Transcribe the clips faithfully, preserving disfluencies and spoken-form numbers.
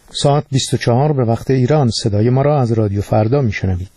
ساعت بیست و چهار به وقت ایران. صدای ما را از رادیو فردا میشنوید.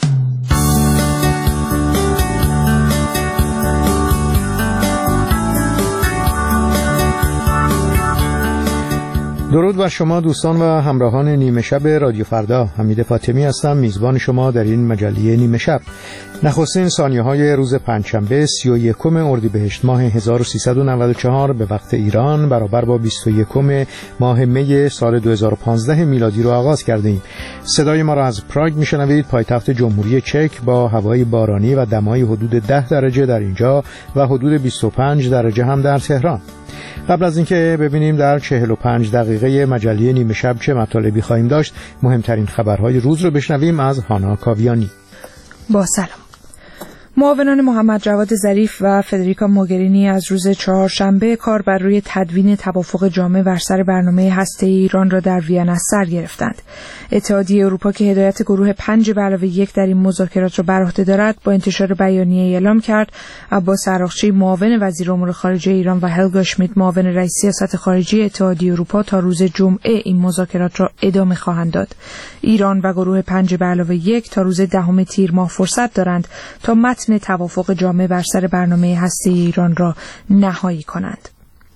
درود بر شما دوستان و همراهان نیمه شب رادیو فردا. حمید فاطمی هستم، میزبان شما در این مجله نیمه شب. نخستین ثانیه‌های روز پنجشنبه سی و یکم اردیبهشت ماه هزار و سیصد و نود و چهار به وقت ایران برابر با بیست و یکم ماه می سال دو هزار و پانزده میلادی رو آغاز کردیم. صدای ما را از پراگ میشنوید، پایتخت جمهوری چک، با هوای بارانی و دمای حدود ده درجه در اینجا و حدود بیست و پنج درجه هم در تهران. قبل از اینکه ببینیم در چهل و پنج دقیقه مجله نیمه شب چه مطالبی خواهیم داشت، مهمترین خبرهای روز رو بشنویم از هانا کاویانی. با سلام. معاونان محمد جواد ظریف و فدریکا موگرینی از روز چهارشنبه کار بر روی تدوین توافق جامع بر سر برنامه هسته‌ای ایران را در وین سر گرفتند. اتحادیه اروپا که هدایت گروه پنج به علاوه یک در این مذاکرات را بر عهده دارد، با انتشار بیانیه اعلام کرد عباس عراقچی معاون وزیر امور خارجه ایران و هلگا شمیت معاون رئیس سیاست خارجی اتحادیه اروپا تا روز جمعه این مذاکرات را ادامه خواهند داد. ایران و گروه پنج به علاوه یک تا روز دهم تیر ماه فرصت دارند تا متن توافق جامع بر سر برنامه هسته‌ای ایران را نهایی کنند.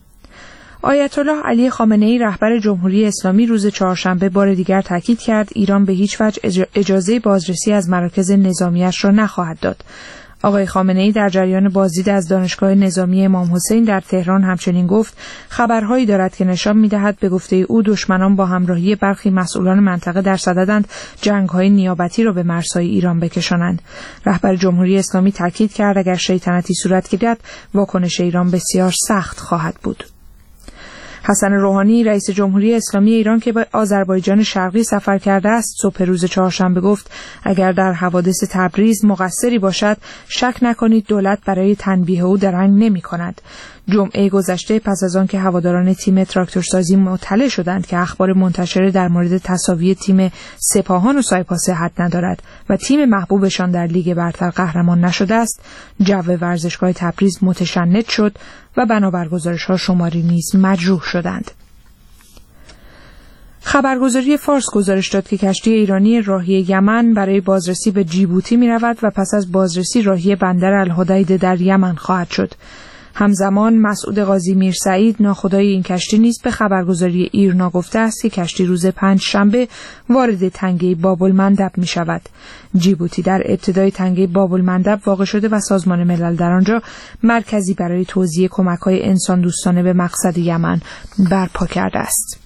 آیت الله علی خامنه‌ای رهبر جمهوری اسلامی روز چهارشنبه بار دیگر تاکید کرد ایران به هیچ وجه اجازه بازرسی از مراکز نظامیش را نخواهد داد. آقای خامنه‌ای در جریان بازدید از دانشگاه نظامی امام حسین در تهران همچنین گفت خبرهایی دارد که نشان می‌دهد به گفته او دشمنان با همراهی برخی مسئولان منطقه در صددند جنگ‌های نیابتی را به مرزهای ایران بکشانند. رهبر جمهوری اسلامی تاکید کرد اگر شیطنتی صورت گیرد واکنش ایران بسیار سخت خواهد بود. حسن روحانی رئیس جمهوری اسلامی ایران که به آذربایجان شرقی سفر کرده است صبح روز چهارشنبه گفت اگر در حوادث تبریز مقصری باشد شک نکنید دولت برای تنبیه او درنگ نمی کند. جمعه گذشته پس از آن که هواداران تیم تراکتورسازی مطلع شدند که اخبار منتشره در مورد تساوی تیم سپاهان و سایپا صحت ندارد و تیم محبوبشان در لیگ برتر قهرمان نشده است، جو ورزشگاه تبریز متشنج شد و بنابر گزارش‌ها شماری نیز مجروح شدند. خبرگزاری فارس گزارش داد که کشتی ایرانی راهی یمن برای بازرسی به جیبوتی می رود و پس از بازرسی راهی بندر الحدیده در یمن خواهد شد. همزمان مسعود قاضی میرسعید ناخدای این کشتی نیز به خبرگزاری ایرنا گفته است که کشتی روز پنج شنبه وارد تنگه باب المندب می شود. جیبوتی در ابتدای تنگه باب المندب واقع شده و سازمان ملل در آنجا مرکزی برای توزیع کمک‌های انسان دوستانه به مقصد یمن برپا کرده است.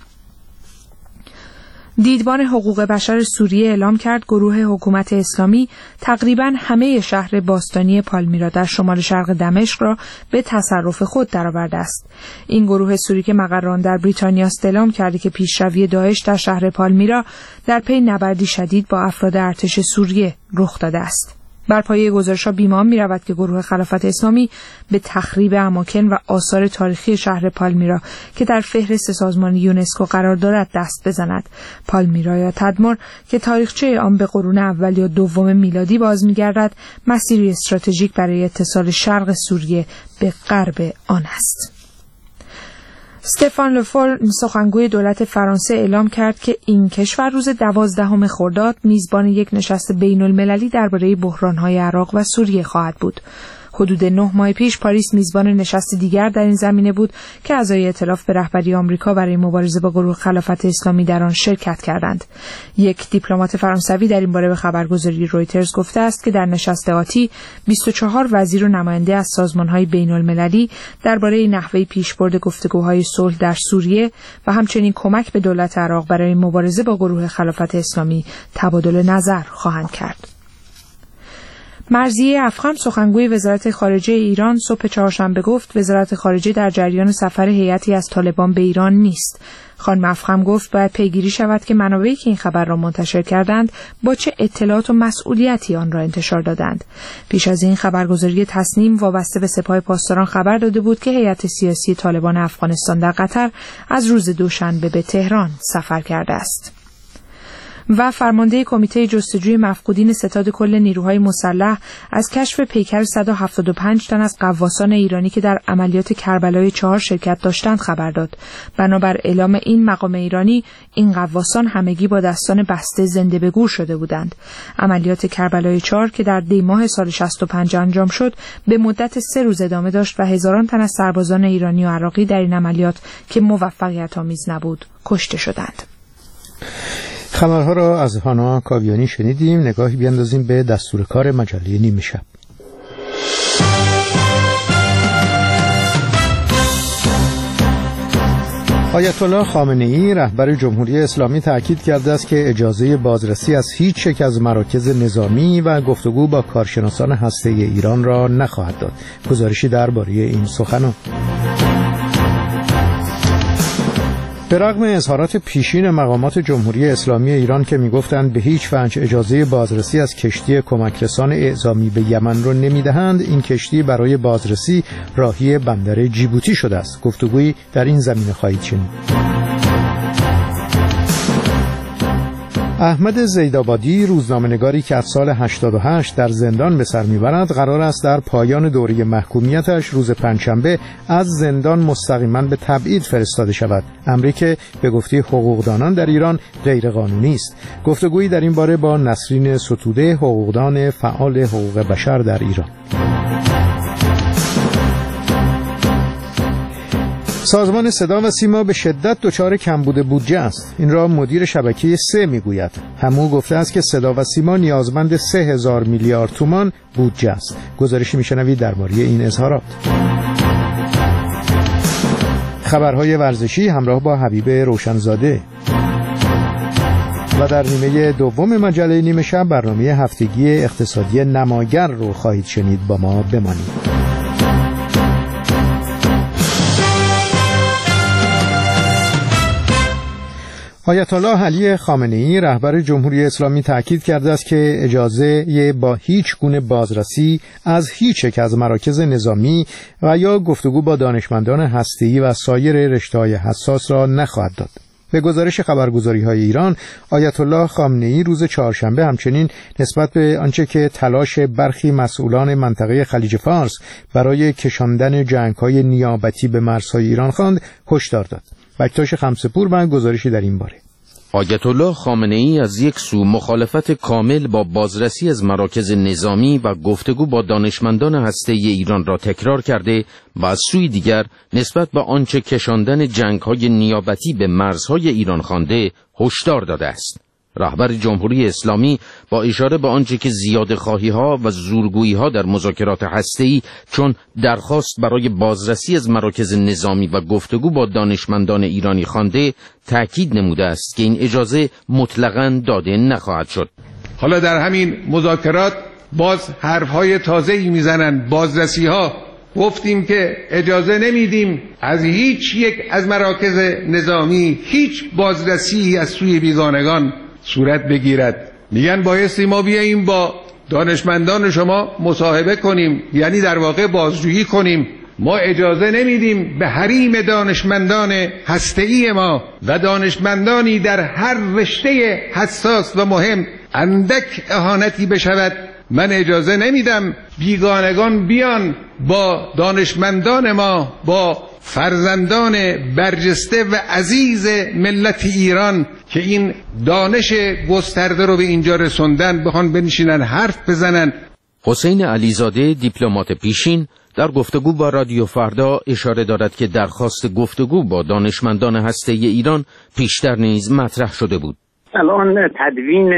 دیدبان حقوق بشر سوریه اعلام کرد گروه حکومت اسلامی تقریباً همه شهر باستانی پالمیرا در شمال شرق دمشق را به تصرف خود درآورده است. این گروه سوری که مقر آن در بریتانیا است اعلام کرده که پیشروی داعش در شهر پالمیرا در پی نبردی شدید با افراد ارتش سوریه رخ داده است. بر پایه گزارش‌ها بیمان می‌رود که گروه خلافت اسلامی به تخریب اماکن و آثار تاریخی شهر پالمیرا که در فهرست سازمان یونسکو قرار دارد دست بزند. پالمیرا یا تدمر که تاریخچه آن به قرون اول یا دوم میلادی باز می‌گردد، مسیری استراتژیک برای اتصال شرق سوریه به غرب آن است. استفان لوفول سخنگوی دولت فرانسه اعلام کرد که این کشور روز دوازدهم خرداد میزبان یک نشست بین المللی درباره بحران‌های عراق و سوریه خواهد بود. حدود نه ماه پیش پاریس میزبان نشست دیگر در این زمینه بود که اعضای ائتلاف به رهبری آمریکا برای مبارزه با گروه خلافت اسلامی در آن شرکت کردند. یک دیپلمات فرانسوی در این باره به خبرگزاری رویترز گفته است که در نشست آتی بیست و چهار وزیر و نماینده از سازمان‌های بین‌المللی درباره نحوه پیشبرد گفتگوهای صلح در سوریه و همچنین کمک به دولت عراق برای مبارزه با گروه خلافت اسلامی تبادل نظر خواهند کرد. مرضیه افخم سخنگوی وزارت خارجه ایران صبح چهارشنبه گفت وزارت خارجه در جریان سفر هیئتی از طالبان به ایران نیست. خانم افخم گفت باید پیگیری شود که منابعی که این خبر را منتشر کردند با چه اطلاعات و مسئولیتی آن را انتشار دادند. پیش از این خبرگزاری تصنیم وابسته به سپاه پاسداران خبر داده بود که هیئت سیاسی طالبان افغانستان در قطر از روز دوشنبه به تهران سفر کرده است. و فرمانده کمیته جستجوی مفقودین ستاد کل نیروهای مسلح از کشف پیکر صد و هفتاد و پنج تن از غواصان ایرانی که در عملیات کربلای چهار شرکت داشتند خبر داد. بنابر اعلام این مقام ایرانی، این غواصان همگی با دستان بسته زنده به گور شده بودند. عملیات کربلای چهار که در دی ماه سال شصت و پنج انجام شد، به مدت سه روز ادامه داشت و هزاران تن از سربازان ایرانی و عراقی در این عملیات که موفقیت آمیز نبود، کشته شدند. خبرها را از هانا کاویانی شنیدیم. نگاهی بیاندازیم به دستور کار مجله نیمه شب. آیت الله خامنه‌ای رهبر جمهوری اسلامی تأکید کرده است که اجازه بازرسی از هیچ یک از مراکز نظامی و گفتگو با کارشناسان هسته‌ای ایران را نخواهد داد. گزارشی درباره این سخنان. به رغم اظهارات پیشین مقامات جمهوری اسلامی ایران که میگفتند به هیچ وجه اجازه بازرسی از کشتی کمکرسان اعزامی به یمن را نمیدهند، این کشتی برای بازرسی راهی بندر جیبوتی شده است. گفتگویی در این زمینه خواهید شنید. احمد زیدآبادی، روزنامه‌نگاری که از سال هشتاد و هشت در زندان به سر میبرد، قرار است در پایان دوره محکومیتش روز پنجشنبه از زندان مستقیما به تبعید فرستاده شود. امری که به گفته حقوقدانان در ایران غیر قانونی است. گفتگویی در این باره با نسرین ستوده، حقوقدان فعال حقوق بشر در ایران. سازمان صدا و سیما به شدت دچار کمبود بودجه است. این را مدیر شبکه سه میگوید. همو گفته است که صدا و سیما نیازمند سه هزار میلیارد تومان بودجه است. گزارشی میشنوید درباره این اظهارات. خبرهای ورزشی همراه با حبیب روشنزاده. و در نیمه دوم مجله نیمه شب برنامه هفتگی اقتصادی نماگر رو خواهید شنید. با ما بمانید. آیت الله علی خامنه‌ای رهبر جمهوری اسلامی تأکید کرده است که اجازه با هیچ گونه بازرسی از هیچ یک از مراکز نظامی و یا گفتگو با دانشمندان هسته‌ای و سایر رشته‌های حساس را نخواهد داد. به گزارش خبرگزاری‌های ایران، آیت الله خامنه‌ای روز چهارشنبه همچنین نسبت به آنچه که تلاش برخی مسئولان منطقه خلیج فارس برای کشاندن جنگ‌های نیابتی به مرزهای ایران خواند، هشدار داد. بکتاش خمسه‌پور با گزارشی در این باره. آیت الله خامنه‌ای از یک سو مخالفت کامل با بازرسی از مراکز نظامی و گفتگو با دانشمندان هسته‌ای ایران را تکرار کرده و از سوی دیگر نسبت به آنچه کشاندن جنگ‌های نیابتی به مرزهای ایران خوانده هشدار داده است. رهبر جمهوری اسلامی با اشاره به آنچه که زیاده‌خواهی‌ها و زورگویی‌ها در مذاکرات هسته‌ای چون درخواست برای بازرسی از مراکز نظامی و گفتگو با دانشمندان ایرانی خوانده، تأکید نموده است که این اجازه مطلقاً داده نخواهد شد. حالا در همین مذاکرات باز حرف‌های تازه‌ای میزنن. بازرسی‌ها گفتیم که اجازه نمیدیم از هیچ یک از مراکز نظامی هیچ بازرسی از سوی بیگانگان صورت بگیرد. میگن بایستی ما بیاییم با دانشمندان شما مصاحبه کنیم، یعنی در واقع بازجویی کنیم. ما اجازه نمیدیم به حریم دانشمندان هسته‌ای ما و دانشمندانی در هر رشته حساس و مهم اندک اهانتی بشود. من اجازه نمیدم بیگانگان بیان با دانشمندان ما، با فرزندان برجسته و عزیز ملت ایران که این دانش گسترده رو به اینجا رسوندن، بخوان بنشینن حرف بزنن. حسین علیزاده، دیپلمات پیشین، در گفتگو با رادیو فردا اشاره دارد که درخواست گفتگو با دانشمندان هسته‌ای ایران پیشتر نیز مطرح شده بود. الان تدوین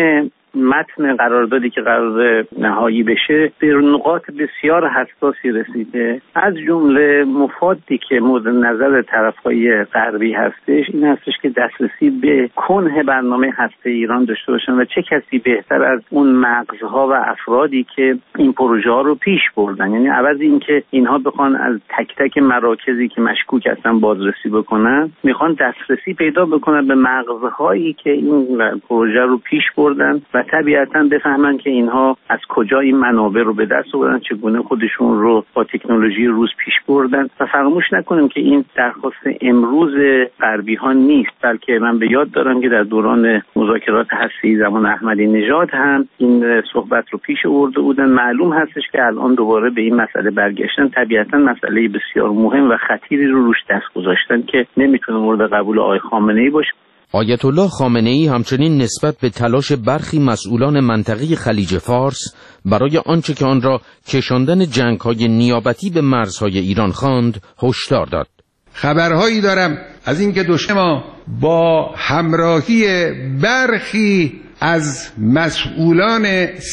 متن قراردادی که قرار نهایی بشه به نقاط بسیار حساسی رسیده. از جمله مفادی که مورد نظر طرفهای غربی هستش این هستش که دسترسی به کنه برنامه هسته ایران داشته باشن و چه کسی بهتر از اون مغزها و افرادی که این پروژه ها رو پیش بردن. یعنی عوض این که اینها بخوان از تک تک مراکزی که مشکوک هستن بازرسی بکنن، میخوان دسترسی پیدا بکنن به مغزهایی که این پروژه رو پیش بردن و طبیعتاً بفهمن که اینها از کجا این منابع رو به دست آوردن، چگونه خودشون رو با تکنولوژی روز پیش بردن. و فراموش نکنیم که این درخواست امروز غربی ها نیست، بلکه من به یاد دارم که در دوران مذاکرات هسته‌ای زمان احمدی نژاد هم این صحبت رو پیش آورده بودن. معلوم هستش که الان دوباره به این مسئله برگشتن. طبیعتاً مسئله بسیار مهم و خطیری رو روش دست گذاشتن که نمیتونه مورد قبول آقای خامنه‌ای باشه. آیت الله خامنه‌ای همچنین نسبت به تلاش برخی مسئولان منطقه خلیج فارس برای آنچه که آن را کشاندن جنگ‌های نیابتی به مرزهای ایران خواند هشدار داد. خبرهایی دارم از اینکه دشمن ما با همراهی برخی از مسئولان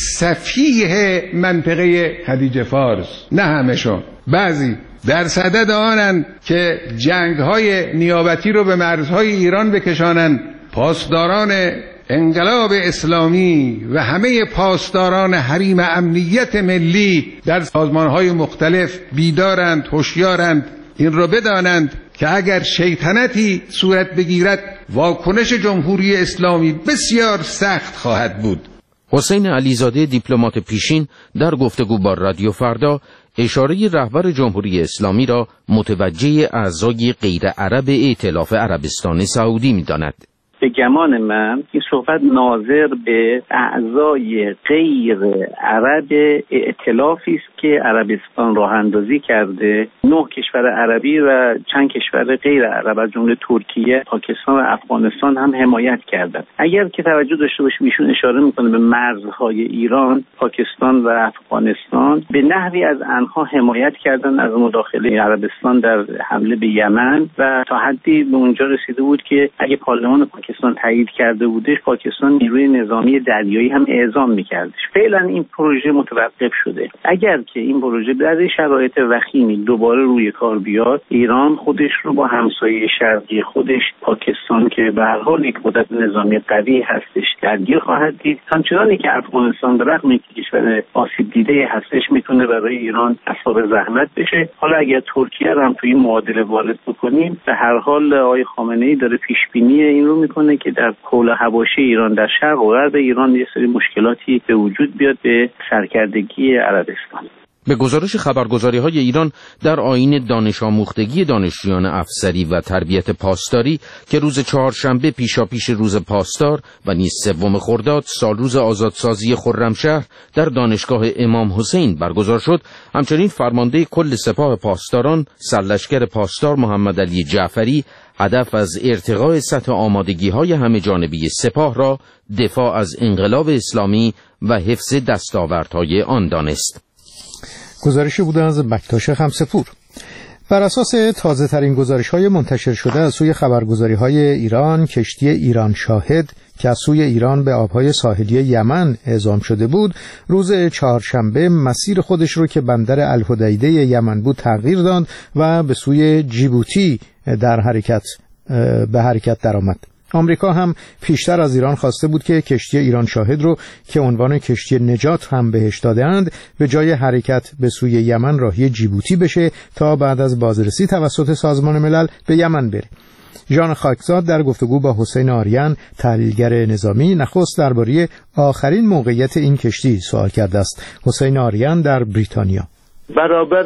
سفیه منطقه خلیج فارس، نه همشون، بعضی در صدد آنند که جنگ‌های نیابتی رو به مرزهای ایران بکشانند. پاسداران انقلاب اسلامی و همه پاسداران حریم امنیت ملی در سازمان‌های مختلف بیدارند، هوشیارند. این رو بدانند که اگر شیطنتی صورت بگیرد واکنش جمهوری اسلامی بسیار سخت خواهد بود. حسین علیزاده دیپلمات پیشین در گفتگو با رادیو فردا اشاره رهبر جمهوری اسلامی را متوجه اعضای غیر عرب ائتلاف عربستان سعودی می‌داند. به گمان من این صحبت ناظر به اعضای غیر عرب ائتلافی است که عربستان راه اندازی کرده. نه کشور عربی و چند کشور غیر عرب از جمله ترکیه، پاکستان و افغانستان هم حمایت کردند. اگر که توجه داشته باشیم ایشون اشاره میکنه به مرزهای ایران، پاکستان و افغانستان به نحوی از آنها حمایت کردن از مداخله عربستان در حمله به یمن و تا حدی به اونجا رسیده بود که اگه پارلمان پاکستان تایید کرده بودش پاکستان نیروی نظامی دریایی هم اعزام میکردش. فعلا این پروژه متوقف شده. اگر که این پروژه در شرایط وخیمی دوباره روی کار بیاد، ایران خودش رو با همسایه شرقی خودش پاکستان که به هر حال یک قدرت نظامی قوی هستش درگیر خواهد دید. همچنانی که افغانستان به رغم اینکه کشور آسیب دیده هستش میتونه برای ایران اسباب زحمت بشه. حالا اگر ترکیه رو هم توی این معادله وارد بکنیم، به هر حال آقای خامنه‌ای داره پیش بینی این رو میکنه که در حول حواشی ایران در شرق و غرب ایران یه سری مشکلاتی به وجود بیاد به سرکردگی عربستان. به گزارش خبرگزاری‌های ایران در آیین دانش آموختگی دانشجویان افسری و تربیت پاسداری که روز چهارشنبه پیشاپیش روز پاسدار و نیز سوم خرداد سالروز آزادسازی خرمشهر در دانشگاه امام حسین برگزار شد، همچنین فرمانده کل سپاه پاسداران سرلشکر پاسدار محمد علی جعفری هدف از ارتقاء سطح آمادگی‌های همه جانبی سپاه را دفاع از انقلاب اسلامی و حفظ دستاوردهای آن دانست. گزارشی بوده از بکتاش خمسه‌پور. بر اساس تازه ترین گزارش های منتشر شده از سوی خبرگزاری های ایران، کشتی ایران شاهد که از سوی ایران به آبهای ساحلی یمن اعزام شده بود، روز چهارشنبه مسیر خودش رو که بندر الحدیده یمن بود تغییر داد و به سوی جیبوتی در حرکت به حرکت درآمد. آمریکا هم پیشتر از ایران خواسته بود که کشتی ایران شاهد رو که عنوان کشتی نجات هم بهش داده‌اند به جای حرکت به سوی یمن راهی جیبوتی بشه تا بعد از بازرسی توسط سازمان ملل به یمن بره. ژان خاکزاد در گفتگو با حسین آریان تحلیلگر نظامی نخست درباره آخرین موقعیت این کشتی سوال کرده است. حسین آریان در بریتانیا: برابر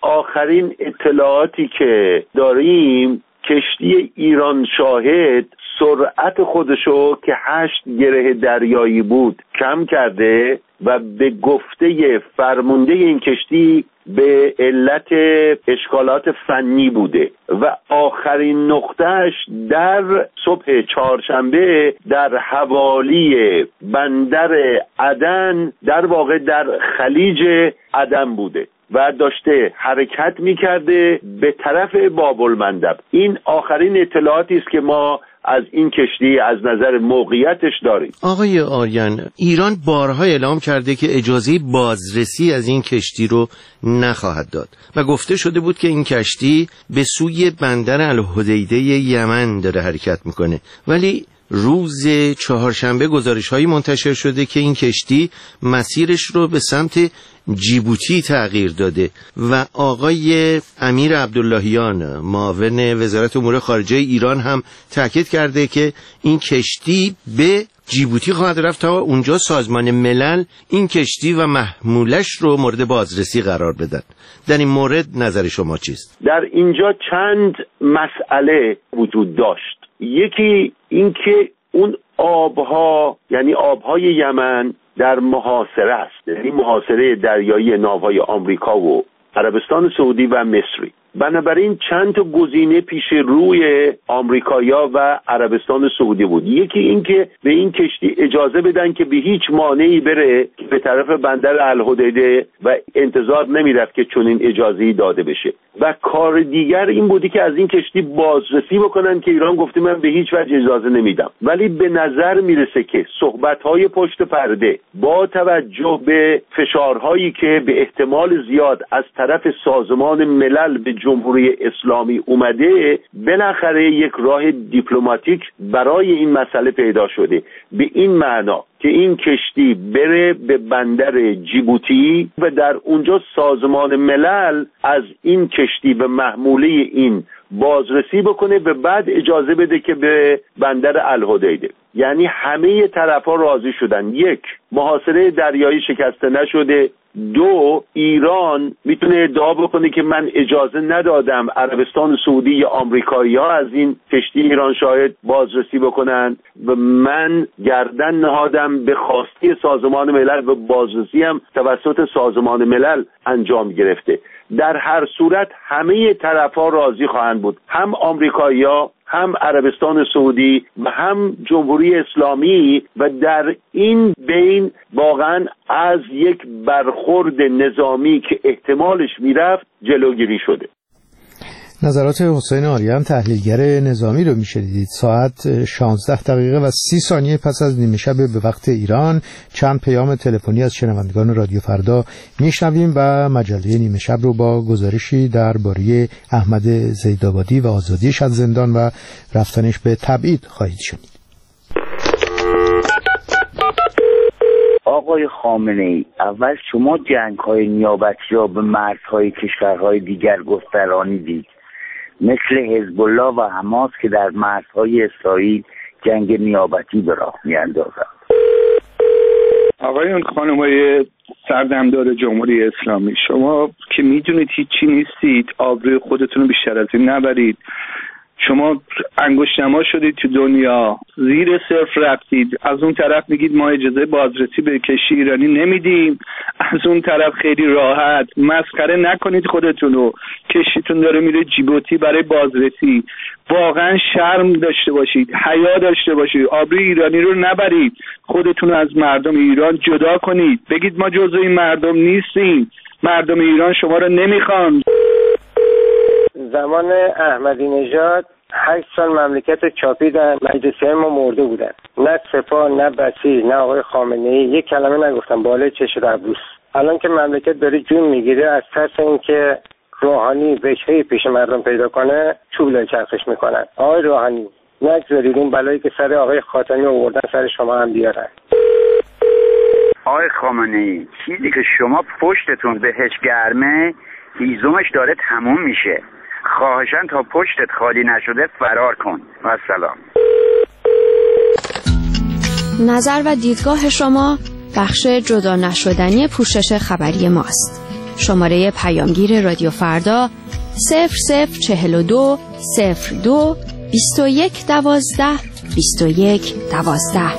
آخرین اطلاعاتی که داریم، کشتی ایران شاهد سرعت خودشو که هشت گره دریایی بود کم کرده و به گفته فرمانده این کشتی به علت اشکالات فنی بوده و آخرین نقطهش در صبح چهارشنبه در حوالی بندر عدن، در واقع در خلیج عدن بوده و داشته حرکت می‌کرده به طرف باب‌المندب. این آخرین اطلاعاتی است که ما از این کشتی از نظر موقعیتش داریم. آقای آریان، ایران بارها اعلام کرده که اجازه بازرسی از این کشتی رو نخواهد داد و گفته شده بود که این کشتی به سوی بندر الحدیده یمن داره حرکت میکنه، ولی روز چهارشنبه گزارش‌هایی منتشر شده که این کشتی مسیرش رو به سمت جیبوتی تغییر داده و آقای امیر عبداللهیان معاون وزارت امور خارجه ایران هم تاکید کرده که این کشتی به جیبوتی خواهد رفت تا اونجا سازمان ملل این کشتی و محمولش رو مورد بازرسی قرار بدن. در این مورد نظر شما چیست؟ در اینجا چند مسئله وجود داشت. یکی اینکه اون آبها، یعنی آبهای یمن در محاصره است، یعنی محاصره دریایی ناوهای آمریکا و عربستان سعودی و مصری. بنابراین چند تا گزینه پیش روی آمریکایا و عربستان سعودی بود. یکی این که به این کشتی اجازه بدن که به هیچ مانعی بره به طرف بندر الحدیده و انتظار نمیرفت که چنین اجازه‌ای داده بشه. و کار دیگر این بودی که از این کشتی بازرسی بکنن که ایران گفته من به هیچ وجه اجازه نمیدم. ولی به نظر میرسه که صحبت‌های پشت پرده با توجه به فشارهایی که به احتمال زیاد از طرف سازمان ملل به جمهوری اسلامی اومده، بالاخره یک راه دیپلماتیک برای این مسئله پیدا شده، به این معنا که این کشتی بره به بندر جیبوتی و در اونجا سازمان ملل از این کشتی به محموله این بازرسی بکنه و بعد اجازه بده که به بندر الحدیده. یعنی همه طرفا راضی شدن. یک، محاصره دریایی شکسته نشده. دو، ایران میتونه ادعا بکنه که من اجازه ندادم عربستان سعودی یا آمریکایی ها از این کشتی ایران شاهد بازرسی بکنن و من گردن نهادم به خواسته سازمان ملل و بازرسی هم توسط سازمان ملل انجام گرفته. در هر صورت همه طرفا راضی خواهند بود، هم آمریکایی ها، هم عربستان سعودی و هم جمهوری اسلامی، و در این بین واقعا از یک برخورد نظامی که احتمالش میرفت جلوگیری شده. نظرات حسین آریان تحلیلگر نظامی رو میشنیدید. ساعت شانزده دقیقه و سی ثانیه پس از نیمه شب به وقت ایران چند پیام تلفنی از شنوندگان رادیو فردا میشنویم و مجله نیمه شب رو با گزارشی درباره احمد زیدآبادی و آزادیش از زندان و رفتنش به تبعید خواهید شنید. آقای خامنه‌ای، اول شما جنگ‌های نیابتی را به مرزهای کشورهای دیگر گسترانیدید، مثل حزب الله و حماس که در مرزهای اسرائیل جنگ نیابتی به راه می‌اندازند. آقایان خانمای سردمدار جمهوری اسلامی، شما که میدونید هیچی نیستید، آبروی خودتون رو بیشتر از این نبرید. شما انگشت نما شدید تو دنیا، زیر صفر رفتید. از اون طرف میگید ما اجازه بازرسی به کشتی ایرانی نمیدیم، از اون طرف خیلی راحت. مسخره نکنید خودتون رو. کشتیتون داره میره جیبوتی برای بازرسی. واقعا شرم داشته باشید، حیا داشته باشید، آبروی ایرانی رو نبرید. خودتون رو از مردم ایران جدا کنید، بگید ما جزو این مردم نیستیم، مردم ایران شما رو نمیخوان. زمان احمدی نژاد هشت سال مملکت رو چاپیدن، مجلسی‌های ما مرده بودن، نه سپاه نه بسیج نه آقای خامنه‌ای یک کلمه نگفتن بالای چش ابروس. الان که مملکت داره جون میگیره، از ترس اینکه روحانی وجهی پیش مردم پیدا کنه چوب لای چرخش میکنن. آقای روحانی نگذارید اون بلایی که سر آقای خاتمی آوردن سر شما هم بیارن. آقای خامنه‌ای، چیزی که شما پشتتون بهش گرمه هیزمش داره تموم میشه. خواهشاً تا پشتت خالی نشده فرار کن. و سلام. نظر و دیدگاه شما بخش جدا نشدنی پوشش خبری ماست. شماره پیامگیر رادیو فردا صفر صفر چهل و دو صفر دو بیست و یک دوازده بیست و یک دوازده.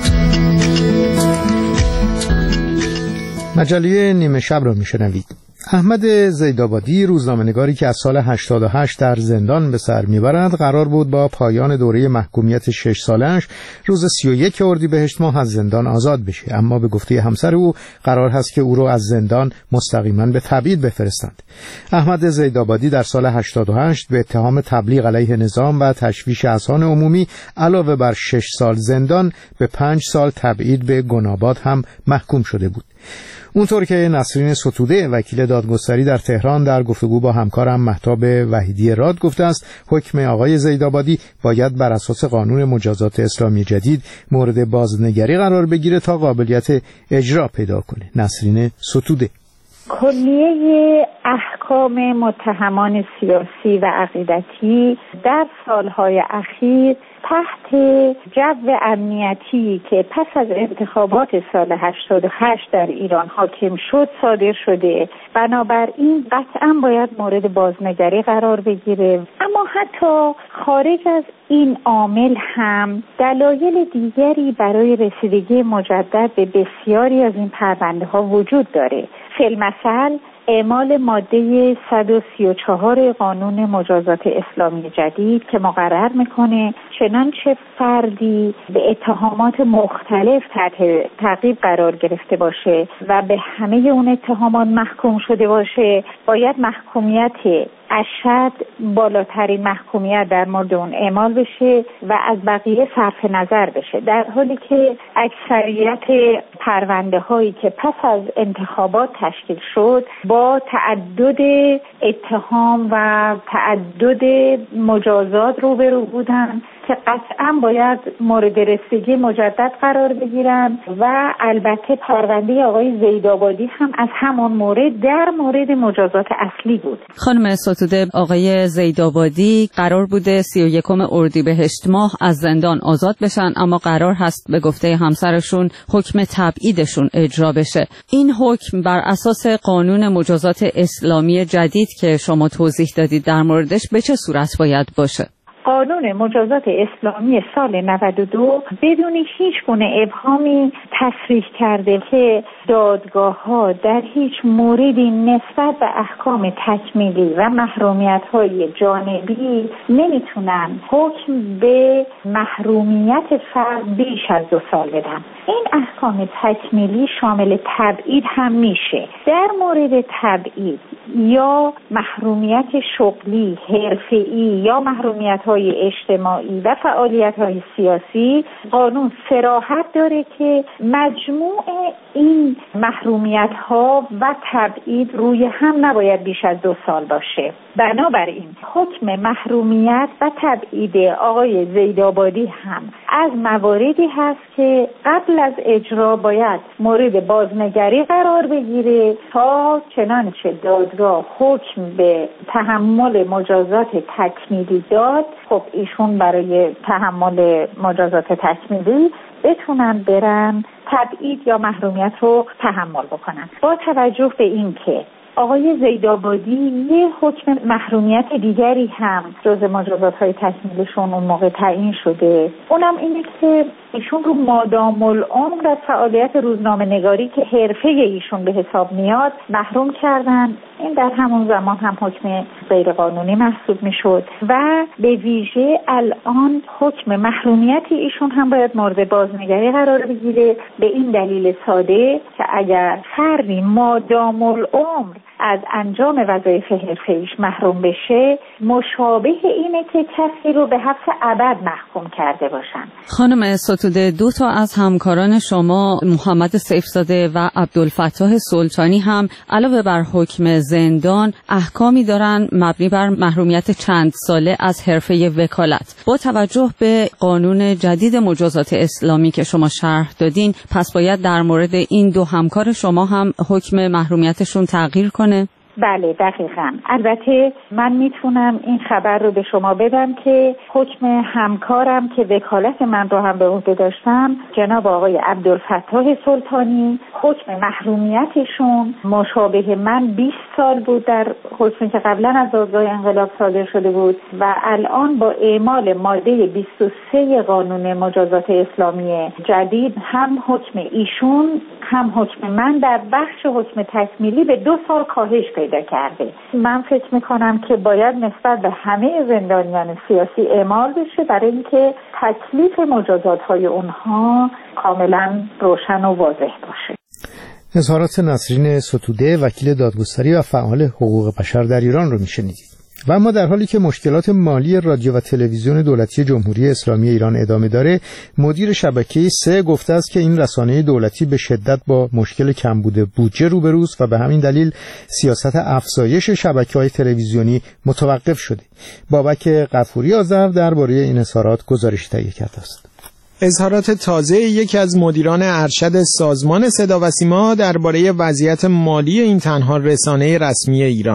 مجله نیمه شب را میشنوید. احمد زیدآبادی، روزنامه‌نگاری که از سال هشتاد و هشت در زندان به سر میبرد، قرار بود با پایان دوره محکومیت شش سالش روز سی و یک اردیبهشت ماه از زندان آزاد بشه، اما به گفته همسر او قرار هست که او را از زندان مستقیما به تبعید بفرستند. احمد زیدآبادی در سال هشتاد و هشت به اتهام تبلیغ علیه نظام و تشویش اذهان عمومی علاوه بر شش سال زندان به پنج سال تبعید به گناباد هم محکوم شده بود. اونطور که نسرین ستوده وکیل دادگستری در تهران در گفتگو با همکارم مهتاب وحیدی راد گفته است، حکم آقای زیدآبادی باید بر اساس قانون مجازات اسلامی جدید مورد بازنگری قرار بگیره تا قابلیت اجرا پیدا کنه. نسرین ستوده: کلیه احکام متهمان سیاسی و عقیدتی در سالهای اخیر تحت جو امنیتی که پس از انتخابات سال هشتاد و هشت در ایران حاکم شد صادر شده. بنابراین قطعا باید مورد بازنگری قرار بگیره. اما حتی خارج از این عامل هم دلایل دیگری برای رسیدگی مجدد به بسیاری از این پرونده ها وجود داره. فی‌المثل اعمال ماده صد و سی و چهار قانون مجازات اسلامی جدید که مقرر میکنه چنانچه فردی به اتهامات مختلف تحت تعقیب قرار گرفته باشه و به همه اون اتهامات محکوم شده باشه، باید محکومیت اشد، بالاترین محکومیت در مورد اون اعمال بشه و از بقیه صرف نظر بشه، در حالی که اکثریت پرونده هایی که پس از انتخابات تشکیل شد با تعدد اتهام و تعدد مجازات روبرو بودن که قطعا باید مورد رسیدگی مجدد قرار بگیرن. و البته پرونده آقای زیدآبادی هم از همان مورد در مورد مجازات اصلی بود. خانم ستوده، آقای زیدآبادی قرار بوده سی و یکم اردیبهشت ماه از زندان آزاد بشن، اما قرار هست به گفته همسرشون حکم تبعیدشون اجرا بشه. این حکم بر اساس قانون مجازات اسلامی جدید که شما توضیح دادید در موردش به چه صورت باید باشه؟ قانون مجازات اسلامی سال نود و دو بدون هیچ گونه ابهامی تصریح کرده که دادگاه‌ها در هیچ موردی نسبت به احکام تکمیلی و محرومیت‌های جانبی نمیتونن حکم به محرومیت فرد بیش از دو سال بدن. این احکام تکمیلی شامل تبعید هم میشه. در مورد تبعید یا محرومیت شغلی، حرفه‌ای یا محرومیت‌های اجتماعی و فعالیت‌های سیاسی، قانون صراحت داره که مجموع این محرومیت‌ها و تبعید روی هم نباید بیش از دو سال باشه. بنابراین حکم محرومیت و تبعید آقای زیدآبادی هم از مواردی هست که قبل از اجرا باید مورد بازنگری قرار بگیره تا چنانچه دادگاه حکم به تحمل مجازات تکمیلی داد، خب ایشون برای تحمل مجازات تکمیلی بتونن برن تبعید یا محرومیت رو تحمل بکنن. با توجه به این که آقای زیدآبادی یه حکم محرومیت دیگری هم جز مجازات‌های تکمیلیشون اون موقع تعیین شده، اونم اینه که ایشون رو مادام العمر از فعالیت روزنامه نگاری که حرفه ایشون به حساب میاد محروم کردن. این در همون زمان هم حکم غیر قانونی محسوب میشد و به ویژه الان حکم محرومیت ایشون هم باید مورد بازنگری قرار بگیره، به این دلیل ساده که اگر فردی مادام العمر از انجام وظایف حرفه‌ایش محروم بشه، مشابه اینه که کسی رو به حبس ابد محکوم کرده باشن. خانم ستوده، دو تا از همکاران شما، محمد سیفزاده و عبدالفتاح سلطانی، هم علاوه بر حکم زندان احکامی دارن مبنی بر محرومیت چند ساله از حرفه وکالت. با توجه به قانون جدید مجازات اسلامی که شما شرح دادین، پس باید در مورد این دو همکار شما هم حکم محرومیتشون تغییر کنه؟ بله دقیقاً. البته من میتونم این خبر رو به شما بدم که حکم همکارم که وکالت من رو هم به عهده داشتم، جناب آقای عبدالفتاح سلطانی، حکم محرومیتشون مشابه من بیست سال بود در حکمی که قبلا از دادگاه انقلاب صادر شده بود و الان با اعمال ماده بیست و سه قانون مجازات اسلامی جدید هم حکم ایشون هم حکم من در بخش حکم تکمیلی به دو سال کاهش پیدا کرده. من فکر میکنم که باید نسبت به همه زندانیان سیاسی اعمال بشه برای اینکه تکلیف مجازات های اونها کاملا روشن و واضح باشه. اظهارات نسرین ستوده، وکیل دادگستری و فعال حقوق بشر در ایران رو میشنیدید. و اما در حالی که مشکلات مالی رادیو و تلویزیون دولتی جمهوری اسلامی ایران ادامه داره، مدیر شبکه سه گفته است که این رسانه دولتی به شدت با مشکل کمبود بودجه روبروست و به همین دلیل سیاست افزایش شبکه‌های تلویزیونی متوقف شده. بابک غفوری آذر درباره این اظهارات گزارش تهیه کرده است. اظهارات تازه یکی از مدیران ارشد سازمان صدا و سیما درباره وضعیت مالی این تنها رسانه رسمی ایران.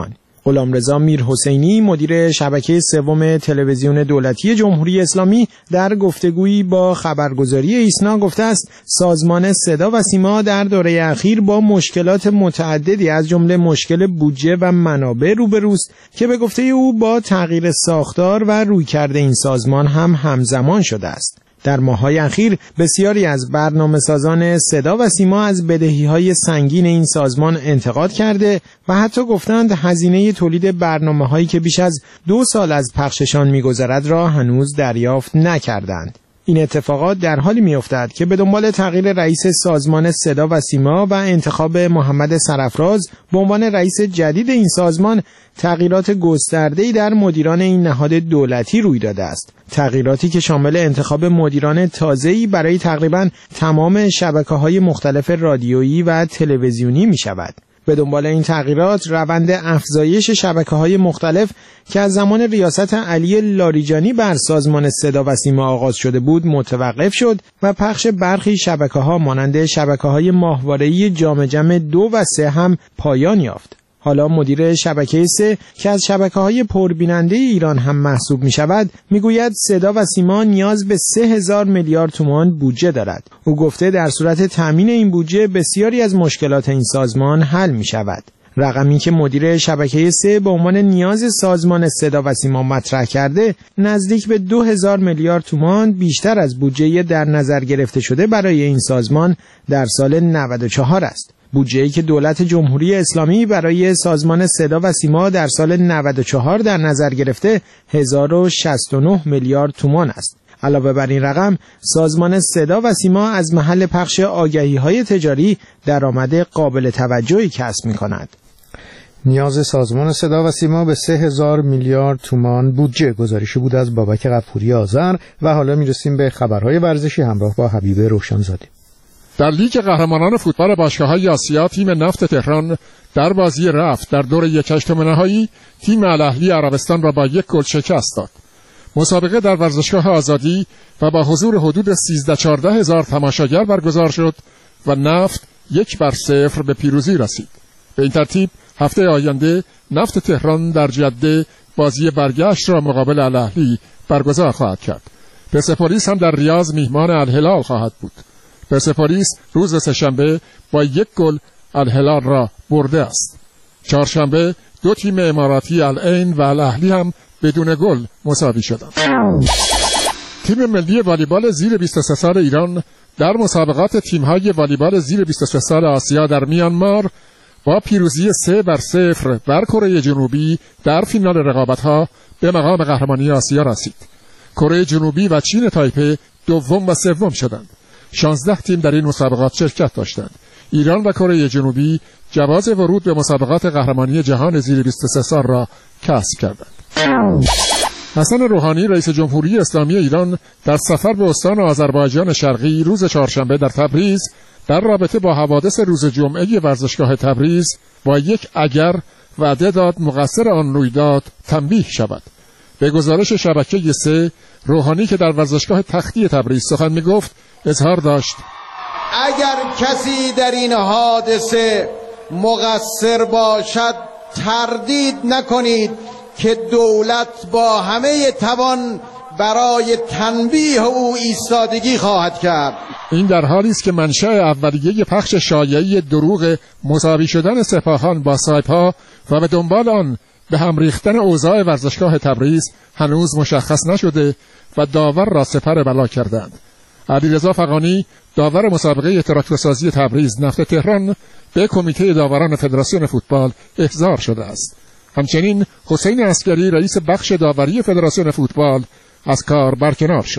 غلامرضا میرحسینی مدیر شبکه سوم تلویزیون دولتی جمهوری اسلامی در گفتگویی با خبرگزاری ایسنا گفته است سازمان صدا و سیما در دوره اخیر با مشکلات متعددی از جمله مشکل بودجه و منابع روبروست که به گفته او با تغییر ساختار و رویکرد این سازمان هم همزمان شده است. در ماه‌های اخیر بسیاری از برنامه‌سازان صدا و سیما از بدهی‌های سنگین این سازمان انتقاد کرده و حتی گفتند هزینه تولید برنامه‌هایی که بیش از دو سال از پخششان می‌گذرد را هنوز دریافت نکردند. این اتفاقات در حالی می‌افتد که به دنبال تغییر رئیس سازمان صدا و سیما و انتخاب محمد سرافراز به عنوان رئیس جدید این سازمان تغییرات گسترده‌ای در مدیران این نهاد دولتی روی داده است. تغییراتی که شامل انتخاب مدیران تازه‌ای برای تقریباً تمام شبکه‌های مختلف رادیویی و تلویزیونی می‌شود. به دنبال این تغییرات روند افزایش شبکه‌های مختلف که از زمان ریاست علی لاریجانی بر سازمان صدا و سیما آغاز شده بود متوقف شد و پخش برخی شبکه‌ها مانند شبکه‌های ماهواره‌ای جام جم دو و سه هم پایان یافت. حالا مدیر شبکه سه که از شبکه‌های پربیننده ایران هم محسوب می‌شود میگوید صدا و سیما نیاز به سه هزار میلیارد تومان بودجه دارد. او گفته در صورت تامین این بودجه بسیاری از مشکلات این سازمان حل می‌شود. رقمی که مدیر شبکه سه به عنوان نیاز سازمان صدا و سیما مطرح کرده نزدیک به دو هزار میلیارد تومان بیشتر از بودجه در نظر گرفته شده برای این سازمان در سال نود و چهار است. بودجه‌ای که دولت جمهوری اسلامی برای سازمان صدا و سیما در سال نود و چهار در نظر گرفته هزار و شصت و نه میلیارد تومان است. علاوه بر این رقم سازمان صدا و سیما از محل پخش آگهی‌های تجاری درآمد قابل توجهی کسب می‌کند. نیاز سازمان صدا و سیما به سه هزار میلیارد تومان بودجه گزارشی بود از بابک غفوری آذر و حالا میرسیم به خبرهای ورزشی همراه با حبیب روشنزاده. در لیگ قهرمانان فوتبال باشگاه‌های آسیا تیم نفت تهران در بازی رفت در دور یک هشتم نهایی تیم الاهلی عربستان را با یک گل شکست داد. مسابقه در ورزشگاه آزادی و با حضور حدود سیزده چهارده هزار تماشاگر برگزار شد و نفت یک بر صفر به پیروزی رسید. به این ترتیب هفته آینده نفت تهران در جده بازی برگشت را مقابل الاهلی برگزار خواهد کرد. پرسپولیس هم در ریاض میهمان الهلال خواهد بود. پرسپولیس روز سه‌شنبه با یک گل الهلال را برده است. چهارشنبه دو تیم اماراتی العین و الاهلی هم بدون گل مساوی شدند. تیم ملی والیبال زیر بیست و سه سال ایران در مسابقات تیم‌های والیبال زیر بیست و سه سال آسیا در میانمار با پیروزی سه بر صفر بر کره جنوبی در فینال رقابت‌ها به مقام قهرمانی آسیا رسید. کره جنوبی و چین تایپه دوم و سوم شدند. شانزده تیم در این مسابقات شرکت داشتند. ایران و کره جنوبی جواز ورود به مسابقات قهرمانی جهان زیر بیست و سه سال را کسب کردند. حسن روحانی رئیس جمهوری اسلامی ایران در سفر به استان آذربایجان شرقی روز چهارشنبه در تبریز در رابطه با حوادث روز جمعه ورزشگاه تبریز با یک اگر وعده داد مقصر آن رویداد تنبیه شود. به گزارش شبکه سه روحانی که در ورزشگاه تختی تبریز سخن می گفت اظهار داشت اگر کسی در این حادثه مقصر باشد تردید نکنید که دولت با همه توان برای تنبیه او ایستادگی خواهد کرد. این در حالی است که منشأ اولیه پخش شایعه دروغ مساوی شدن سپاهان با سایپا و به دنبال آن به هم ریختن اوضاع ورزشگاه تبریز هنوز مشخص نشده و داور را سپر بلا کردند. علیرضا فغانی داور مسابقه تراکتورسازی تبریز نفت تهران به کمیته داوران فدراسیون فوتبال احضار شده است. همچنین حسین عسکری رئیس بخش داوری فدراسیون فوتبال از کار برکنار شد.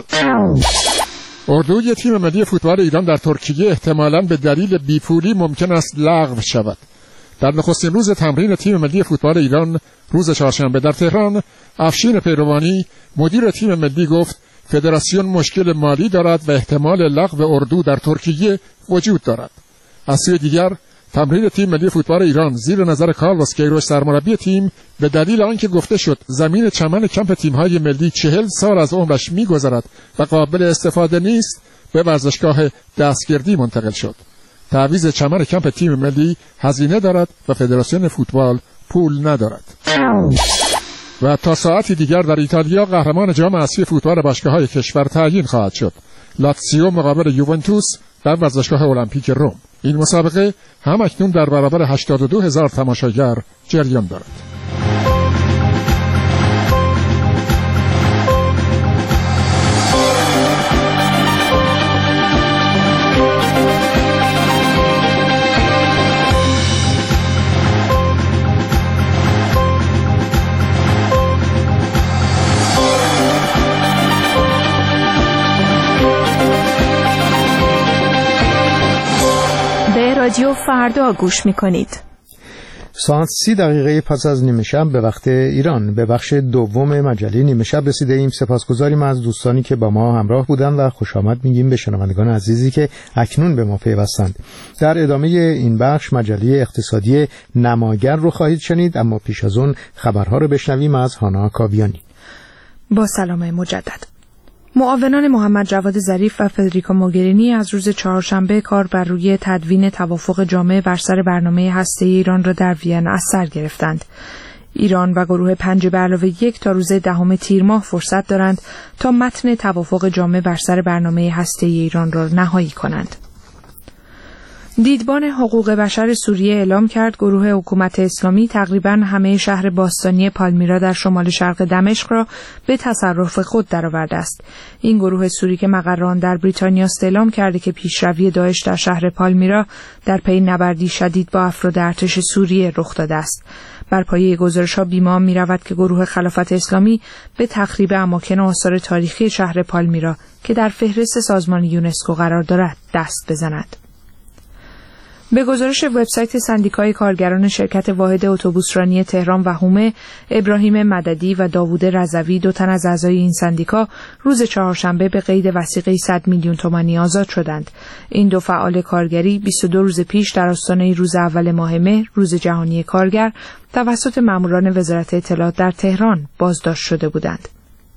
اردوی تیم ملی فوتبال ایران در ترکیه احتمالاً به دلیل بیپولی ممکن است لغو شود. در نخستین روز تمرین تیم ملی فوتبال ایران روز چهارشنبه در تهران، افشین پیروانی مدیر تیم ملی گفت فدراسیون مشکل مالی دارد و احتمال لغو اردو در ترکیه وجود دارد. از سوی دیگر تمرین تیم ملی فوتبال ایران زیر نظر کارلوس کیروش سرمربی تیم به دلیل آنکه گفته شد زمین چمن کمپ تیم‌های ملی چهل سال از عمرش می‌گذرد و قابل استفاده نیست به ورزشگاه دستگردی منتقل شد. تعویض چمن کمپ تیم ملی هزینه دارد و فدراسیون فوتبال پول ندارد. و تا ساعتی دیگر در ایتالیا قهرمان جام اسیای فوتبال باشگاه‌های کشور تعیین خواهد شد. لاتزیو مقابل یوونتوس در ورزشگاه المپیک روم. این مسابقه هم اکنون در برابر هشتاد و دو هزار تماشاگر جریان دارد. رادیو فردا گوش میکنید. ساعت سی دقیقه پس از نیمه شب به وقت ایران به بخش دوم مجله نیمه شب رسیده ایم. سپاسگزاریم از دوستانی که با ما همراه بودند و خوش آمد میگیم به شنوندگان عزیزی که اکنون به ما پیوستند. در ادامه این بخش مجله اقتصادی نماگر رو خواهید شنید، اما پیش از اون خبرها رو بشنویم از هانا کاویانی. با سلام مجدد. معاونان محمد جواد ظریف و فدریکا موگرینی از روز چهارشنبه کار بر روی تدوین توافق جامع بر سر برنامه هسته‌ای ایران را در وین از سر گرفتند. ایران و گروه پنج به علاوه یک تا روز دهم تیر ماه فرصت دارند تا متن توافق جامع بر سر برنامه هسته‌ای ایران را نهایی کنند. دیدبان حقوق بشر سوریه اعلام کرد گروه حکومت اسلامی تقریباً همه شهر باستانی پالمیرا در شمال شرق دمشق را به تصرف خود درآورده است. این گروه سوری که مقر آن در بریتانیا است اعلام کرده که پیشروی داعش در شهر پالمیرا در پی نبردی شدید با افراد ارتش سوریه رخ داده است. بر پایه گزارش‌ها بیمام می‌رود که گروه خلافت اسلامی به تخریب اماکن و آثار تاریخی شهر پالمیرا که در فهرست سازمان یونسکو قرار دارد دست بزند. به گزارش وبسایت سندیکای کارگران شرکت واحد اتوبوسرانی تهران و حومه، ابراهیم مددی و داوود رضوی، دو تن از اعضای این سندیکا، روز چهارشنبه به قید وثیقه صد میلیون تومانی آزاد شدند. این دو فعال کارگری بیست و دو روز پیش در آستانه روز اول ماه مهر، روز جهانی کارگر، توسط ماموران وزارت اطلاعات در تهران بازداشت شده بودند.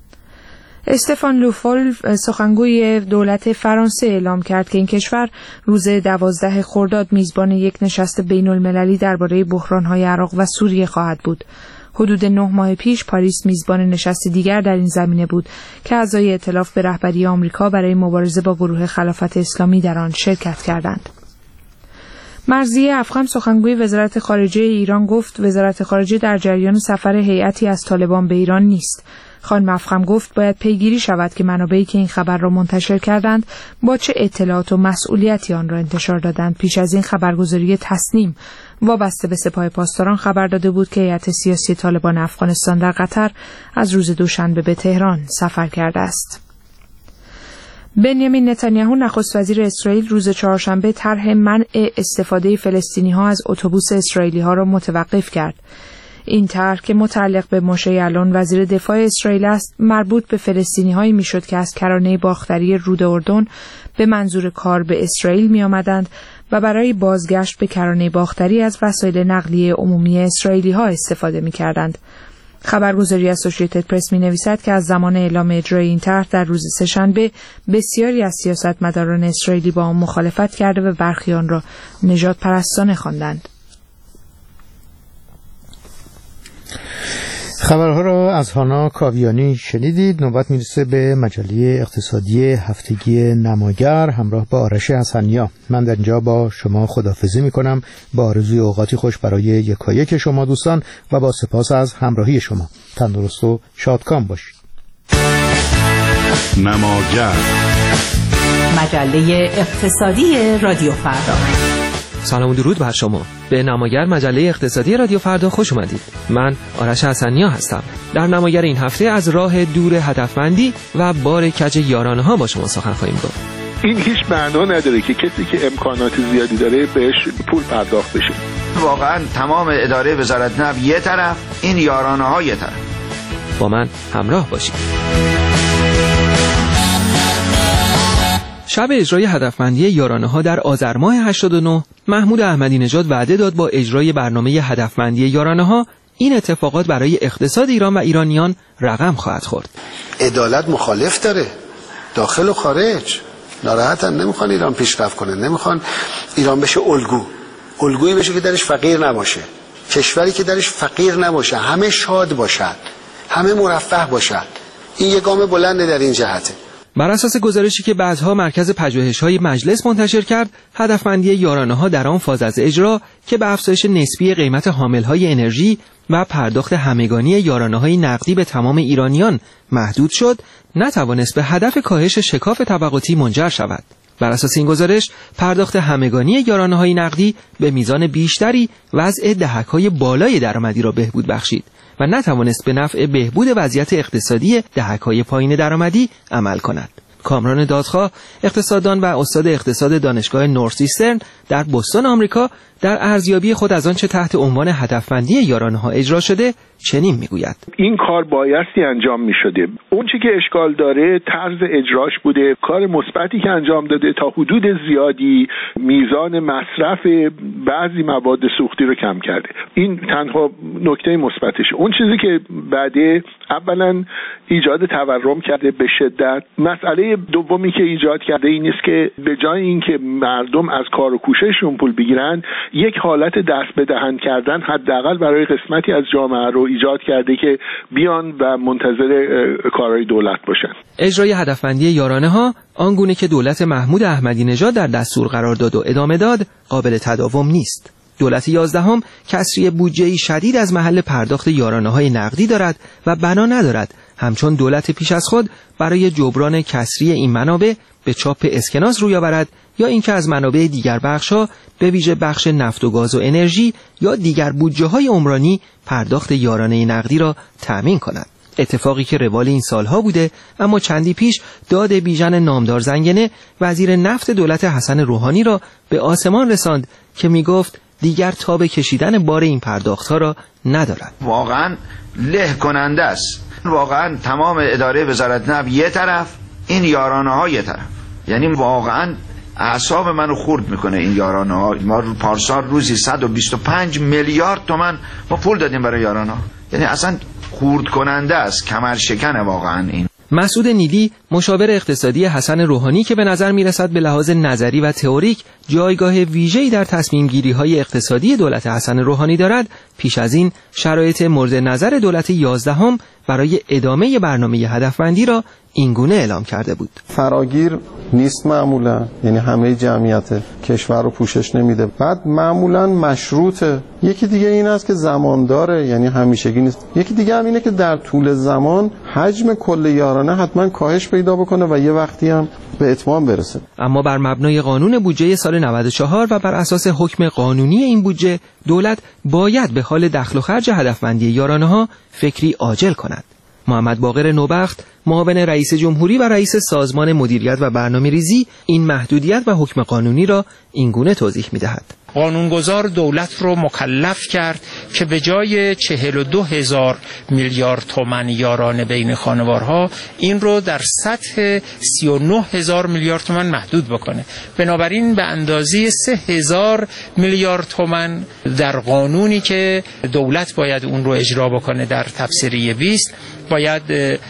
استفان لوفول، سخنگوی دولت فرانسه، اعلام کرد که این کشور روز دوازده خرداد میزبان یک نشست بین المللی درباره بحران‌های عراق و سوریه خواهد بود. حدود نه ماه پیش پاریس میزبان نشست دیگر در این زمینه بود که اعضای ائتلاف به رهبری آمریکا برای مبارزه با گروه خلافت اسلامی در آن شرکت کردند. مرضیه افخم، سخنگوی وزارت خارجه ایران، گفت وزارت خارجه در جریان سفر هیئتی از طالبان به ایران نیست. خانم افخم گفت باید پیگیری شود که منابعی که این خبر را منتشر کردند با چه اطلاعات و مسئولیتی آن را انتشار دادند. پیش از این خبرگزاری تصنیم وابسته به سپاه پاسداران خبر داده بود که هیئت سیاسی طالبان افغانستان در قطر از روز دوشنبه به تهران سفر کرده است. بنیامین نتانیاهو، نخست وزیر اسرائیل، روز چهارشنبه طرح منع استفاده فلسطینی‌ها از اتوبوس اسرائیلی‌ها را متوقف کرد. این طرح که متعلق به موشه یعلون، وزیر دفاع اسرائیل است، مربوط به فلسطینی‌هایی میشد که از کرانه باختری رود اردن به منظور کار به اسرائیل می آمدند و برای بازگشت به کرانه باختری از وسایل نقلیه عمومی اسرائیلی‌ها استفاده می کردند. خبرگزاری اسوسییتد پرس می نویسد که از زمان اعلام اجرای این طرح در روز سه‌شنبه بسیاری از سیاستمداران اسرائیلی با آن مخالفت کرده و برخی آن را نژاد پرستانه خواندند. خبرها را از هانا کاویانی شنیدید. نوبت میرسه به مجله اقتصادی هفتگی نماگر همراه با آرش حسنیا. من در اینجا با شما خداحافظی میکنم با آرزوی اوقاتی خوش برای یکایک شما دوستان و با سپاس از همراهی شما. تندرست و شادکام باشید. نماگر، مجله اقتصادی رادیو فردا. سلام و درود بر شما. به نماگر مجله اقتصادی رادیو فردا خوش اومدید. من آرش حسنیا هستم. در نماگر این هفته از راه دور هدفمندی و بار کج یارانه ها با شما سخن خواهیم گفت. این هیچ معنا نداره که کسی که امکانات زیادی داره بهش پول پرداخت بشه. واقعا تمام اداره وزارت نفت یه طرف، این یارانه ها یه طرف. با من همراه باشید. شب اجرای هدفمندی یارانه ها در آذر ماه هشتاد و نه، محمود احمدی نژاد وعده داد با اجرای برنامه هدفمندی یارانه ها این اتفاقات برای اقتصاد ایران و ایرانیان رقم خواهد خورد. عدالت مخالف داره، داخل و خارج. ناراحتن، نمیخوان ایران پیشرفت کنه، نمیخوان ایران بشه الگو، الگویی بشه که درش فقیر نباشه. کشوری که درش فقیر نباشه، همه شاد باشد، همه مرفه باشد. این یه گام بلنده در این جهته. بر اساس گزارشی که بعدها مرکز پژوهش‌های مجلس منتشر کرد، هدفمندی یارانه‌ها در آن فاز از اجرا که به افزایش نسبی قیمت حامل‌های انرژی و پرداخت همگانی یارانه‌های نقدی به تمام ایرانیان محدود شد، نتوانست به هدف کاهش شکاف طبقاتی منجر شود. بر اساس این گزارش، پرداخت همگانی یارانه‌های نقدی به میزان بیشتری وضع دهک‌های بالای درآمدی را بهبود بخشید و نتوانست به نفع بهبود وضعیت اقتصادی دهک‌های پایین درآمدی عمل کند. کامران دادخواه، اقتصاددان و استاد اقتصاد دانشگاه نورث‌ایسترن در بوستون آمریکا، در ارزیابی خود از آنچه تحت عنوان هدفمندی یارانه‌ها اجرا شده چنین میگوید: این کار بایستی انجام میشده. اون چی که اشکال داره طرز اجراش بوده. کار مثبتی که انجام داده تا حدود زیادی میزان مصرف بعضی مواد سوختی رو کم کرده. این تنها نکته مثبتشه. اون چیزی که بعده اولا ایجاد تورم کرده به شدت. مسئله دومی که ایجاد کرده این است که به جای اینکه مردم از کار و کوشششون پول بگیرن، یک حالت دست به دهن کردن حداقل برای قسمتی از جامعه رو ایجاد کرده که بیان و منتظر کارهای دولت باشن. اجرای هدفمندی یارانه‌ها آنگونه که دولت محمود احمدی نژاد در دستور قرار داد و ادامه داد قابل تداوم نیست. دولت یازدهم کسری بودجه‌ای شدید از محل پرداخت یارانه‌های نقدی دارد و بنا ندارد همچون دولت پیش از خود برای جبران کسری این منابع به چاپ اسکناس روی آورد یا اینکه از منابع دیگر بخش‌ها به ویژه بخش نفت و گاز و انرژی یا دیگر بودجه‌های عمرانی پرداخت یارانه نقدی را تأمین کند. اتفاقی که روال این سالها بوده، اما چندی پیش داد بیژن نامدار زنگنه وزیر نفت دولت حسن روحانی را به آسمان رساند که میگفت دیگر تاب کشیدن بار این پرداخت‌ها را ندارد. واقعا له کننده است. واقعا تمام اداره وزارت نفت یه طرف، این یارانه ها یه طرف. یعنی واقعا اعصاب منو خورد میکنه این یارانه ها. ما پارسال روزی صد و بیست و پنج میلیارد تومان ما پول دادیم برای یارانه ها. یعنی اصلا خورد کننده است، کمر شکنه واقعا این. مسعود نیلی، مشاور اقتصادی حسن روحانی که به نظر میرسد به لحاظ نظری و تئوریک جایگاه ویژه‌ای در تصمیم گیری های اقتصادی دولت حسن روحانی دارد، پیش از این شرایط مورد نظر دولت یازدهم برای ادامه برنامه هدفمندی را اینگونه اعلام کرده بود: فراگیر نیست معمولا، یعنی همه جمعیت کشور رو پوشش نمیده. بعد معمولا مشروطه. یکی دیگه این است که زمان داره، یعنی همیشگی نیست. یکی دیگه هم اینه که در طول زمان حجم کل یارانه حتما کاهش پیدا بکنه و یه وقتی هم به اتمام برسه. اما بر مبنای قانون بودجه سال نود و چهار و بر اساس حکم قانونی این بودجه، دولت باید به حال دخل و خرج هدفمندی یارانه‌ها فکری عاجل کند. محمد باقر نوبخت، معاون رئیس جمهوری و رئیس سازمان مدیریت و برنامه‌ریزی، این محدودیت و حکم قانونی را اینگونه توضیح می‌دهد: قانونگذار دولت رو مکلف کرد که به جای چهل و دو هزار میلیارد تومان یارانه بین خانوارها، این رو در سطح سی و نه هزار میلیارد تومان محدود بکنه. بنابراین به اندازه سه هزار میلیارد تومان در قانونی که دولت باید اون رو اجرا بکنه در تبصره بیست باید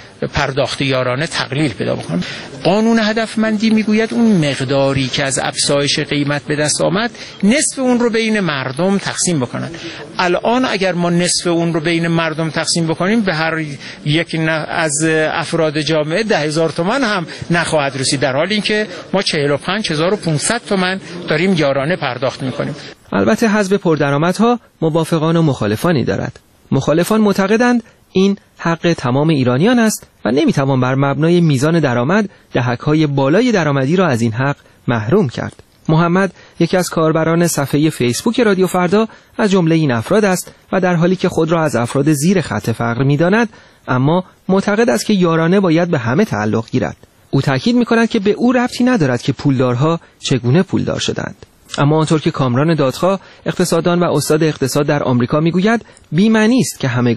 پرداخت یارانه تقلیل پیدا بکنه. قانون هدفمندی میگوید اون مقداری که از افزایش قیمت به دست آمد نصف اون رو بین مردم تقسیم بکنن. الان اگر ما نصف اون رو بین مردم تقسیم بکنیم به هر یک از افراد جامعه ده هزار تومان هم نخواهد رسید، در حالی که ما چهل و پنج هزار و پانصد تومان داریم یارانه پرداخت میکنیم. البته حزب پردرآمدها موافقان و مخالفانی دارد. مخالفان معتقدند این حق تمام ایرانیان است و نمیتوان بر مبنای میزان درآمد دهک‌های بالای درآمدی را از این حق محروم کرد. محمد، یکی از کاربران صفحه فیسبوک رادیو فردا، از جمله این افراد است و در حالی که خود را از افراد زیر خط فقر می‌داند، اما معتقد است که یارانه باید به همه تعلق گیرد. او تاکید می‌کند که به او ربطی ندارد که پولدارها چگونه پولدار شدند. اما آنطور که کامران دادخواه، اقتصاددان و استاد اقتصاد در آمریکا میگوید، بی‌معنی است که همگان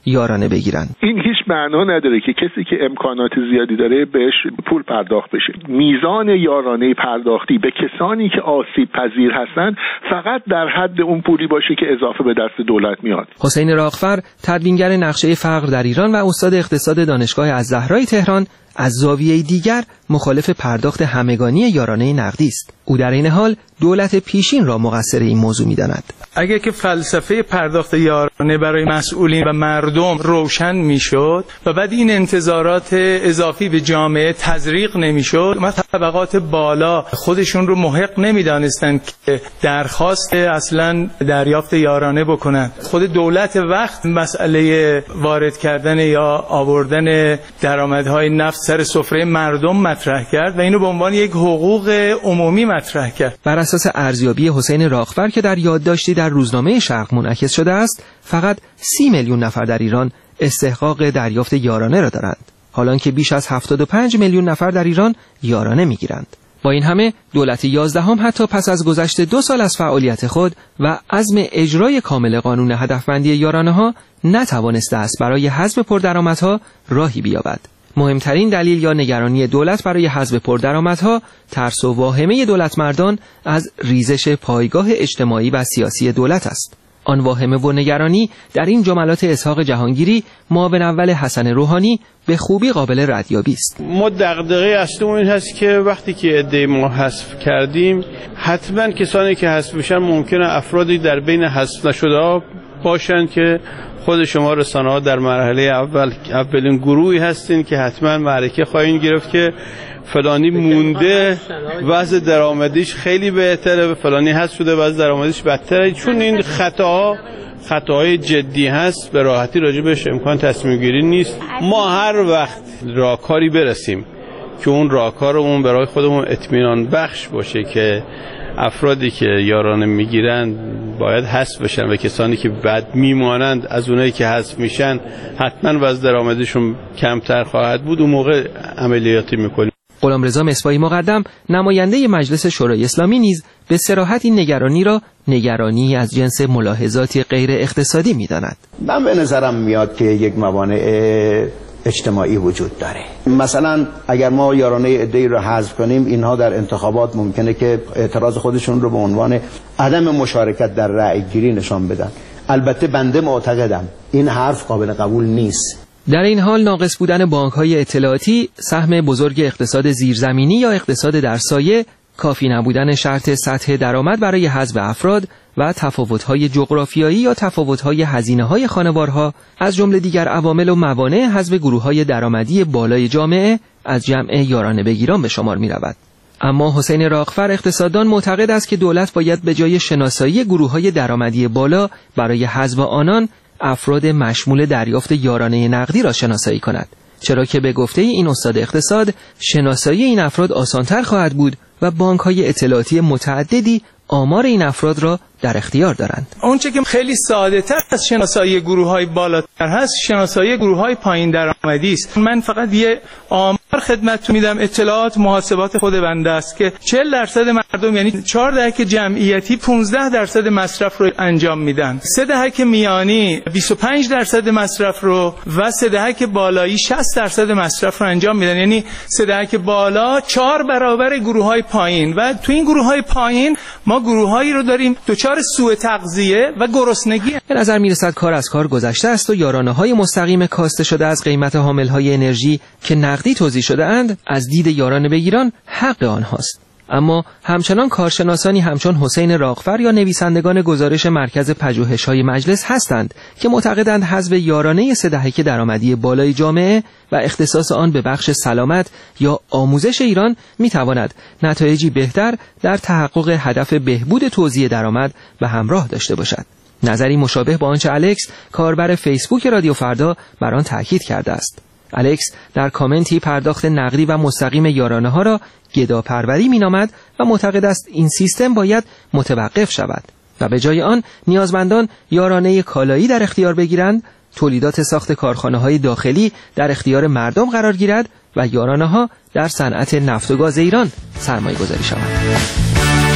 یارانه بگیرن. این هیچ معنا نداره که کسی که امکانات زیادی داره بهش پول پرداخت بشه. میزان یارانه پرداختی به کسانی که آسیب پذیر هستن فقط در حد اون پولی باشه که اضافه به دست دولت میاد. حسین راغفر، تدوینگر نقشه فقر در ایران و استاد اقتصاد دانشگاه الزهرای تهران، از زاویه دیگر مخالف پرداخت همگانی یارانه نقدی است. او در این حال دولت پیشین را مقصر این موضوع می‌داند. اگر که فلسفه پرداخت یارانه برای مسئولین و مردم روشن میشد و بعد این انتظارات اضافی به جامعه تزریق نمیشد، ما طبقات بالا خودشون رو محق نمیدانستند که درخواست اصلا دریافت یارانه بکنند. خود دولت وقت مسئله وارد کردن یا آوردن درآمدهای نفت سر سفره مردم مطرح کرد و اینو به عنوان یک حقوق عمومی مطرح کرد. بر اساس ارزیابی حسین راغفر که در یادداشتی در روزنامه شرق منعکس شده است، فقط سی میلیون نفر در ایران استحقاق دریافت یارانه را دارند، حالان که بیش از هفتاد و پنج میلیون نفر در ایران یارانه میگیرند. با این همه دولت یازدهم حتی پس از گذشت دو سال از فعالیت خود و عزم اجرای کامل قانون هدفمندی یارانه ها نتوانسته است برای حذف پردرآمدها راهی بیابد. مهمترین دلیل یا نگرانی دولت برای حذف پردرآمدها ترس و واهمه دولتمردان از ریزش پایگاه اجتماعی و سیاسی دولت است. آن واهمه و نگرانی در این جملات اسحاق جهانگیری، معاون اول حسن روحانی، به خوبی قابل ردیابی است. ما دغدغه اصلیمون این هست که وقتی که عده ما حذف کردیم، حتما کسانی که حذف میشن ممکنه افرادی در بین حذف نشده باشند که خود شما رسانه‌ها در مرحله اول اولین گروهی هستین که حتما معرکه خواهید گرفت که فلانی مونده وضع درآمدیش خیلی بهتره، فلانی حذف شده وضع درآمدیش بدتره. چون این خطاها خطاهای جدی هست، به راحتی راجع بهش امکان تصمیم گیری نیست. ما هر وقت راهکاری برسیم که اون راهکارمون برای خودمون اطمینان بخش باشه که افرادی که یارانه میگیرن باید حذف بشن و کسانی که بد میمانند از اونایی که حذف میشن حتما وضع درآمدشون کمتر خواهد بود، اون موقع عملیاتی میکنیم. غلامرضا مصباحی مقدم، نماینده مجلس شورای اسلامی، نیز به صراحت این نگرانی را نگرانی از جنس ملاحظاتی غیر اقتصادی میداند. من به نظرم میاد که یک موانع اجتماعی وجود داره. مثلا اگر ما یارانه عده‌ای رو حذف کنیم، اینها در انتخابات ممکنه که اعتراض خودشون رو به عنوان عدم مشارکت در رأی گیری نشان بدن. البته بنده معتقدم این حرف قابل قبول نیست. در این حال ناقص بودن بانک‌های اطلاعاتی، سهم بزرگ اقتصاد زیرزمینی یا اقتصاد در سایه، کافی نبودن شرط سطح درآمد برای حذف افراد و تفاوت‌های جغرافیایی یا تفاوت‌های هزینه‌های خانوارها از جمله دیگر عوامل و موانع حذف گروه‌های درآمدی بالای جامعه از جمع یارانه بگیران به شمار می‌رود. اما حسین راغفر، اقتصاددان، معتقد است که دولت باید به جای شناسایی گروه‌های درآمدی بالا برای حذف آنان افراد مشمول دریافت یارانه نقدی را شناسایی کند، چرا که به گفته این استاد اقتصاد شناسایی این افراد آسان‌تر خواهد بود و بانک‌های اطلاعاتی متعددی آمار این افراد را در اختیار دارند. اون چه که خیلی ساده تر از شناسایی گروه‌های بالاتر هست، شناسایی گروه‌های پایین درآمدی است. من فقط یه آمار خدمتتون میدم، اطلاعات محاسبات خود بنده است که چهل درصد مردم، یعنی چهار دهک جمعیتی، پانزده درصد مصرف رو انجام میدن. سه دهک میانی بیست و پنج درصد مصرف رو و سه دهک بالایی شصت درصد مصرف رو انجام میدن. یعنی سه دهک بالا چهار برابر گروه‌های پایین و تو این گروه‌های پایین ما گروه‌هایی رو داریم دچار سوء تغذیه و گرسنگی. به نظر میرسد کار از کار گذشته است و یارانه‌های مستقیم کاسته شده از قیمت حامل‌های انرژی که نقدی توزیع شده اند از دید یارانه بگیران حق آنهاست. اما همچنان کارشناسانی همچون حسین راغفر یا نویسندگان گزارش مرکز پژوهش‌های مجلس هستند که معتقدند حذف یارانه سه دهک درآمدی بالای جامعه و اختصاص آن به بخش سلامت یا آموزش ایران میتواند نتایجی بهتر در تحقق هدف بهبود توزیع درآمد به همراه داشته باشد. نظری مشابه با آنچه الکس، کاربر فیسبوک رادیو فردا، بر آن تاکید کرده است. الکس در کامنتی پرداخت نقدی و مستقیم یارانه ها را گداپروری مینامد و معتقد است این سیستم باید متوقف شود و به جای آن نیازمندان یارانه کالایی در اختیار بگیرند، تولیدات ساخت کارخانه‌های داخلی در اختیار مردم قرار گیرد و یارانه ها در صنعت نفت و گاز ایران سرمایه‌گذاری شوند.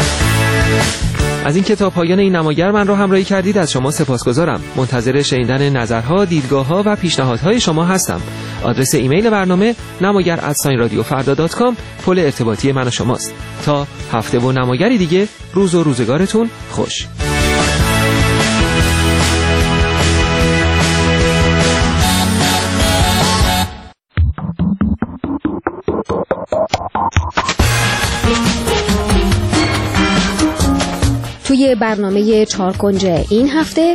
از اینکه تا پایان این نماگر من رو همراهی کردید از شما سپاسگزارم. منتظر شنیدن نظرها، دیدگاه‌ها و پیشنهادهای شما هستم. آدرس ایمیل برنامه نماگر ات رادیو فردا دات کام پل ارتباطی من و شماست. تا هفته و نماگری دیگه، روز و روزگارتون خوش. توی برنامه چارکنج این هفته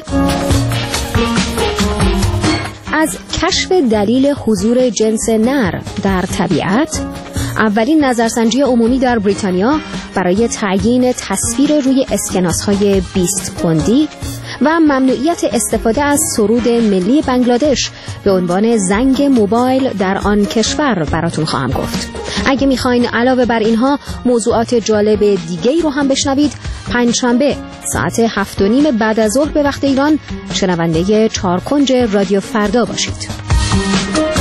از کشف دلیل حضور جنس نر در طبیعت، اولین نظرسنجی عمومی در بریتانیا برای تعیین تصویر روی اسکناس‌های بیست پوندی و ممنوعیت استفاده از سرود ملی بنگلادش به عنوان زنگ موبایل در آن کشور براتون خواهم گفت. اگه میخواین علاوه بر اینها موضوعات جالب دیگه‌ای رو هم بشنوید، پنجشنبه ساعت هفت و نیم بعد از ظهر به وقت ایران شنونده چارکنج رادیو فردا باشید.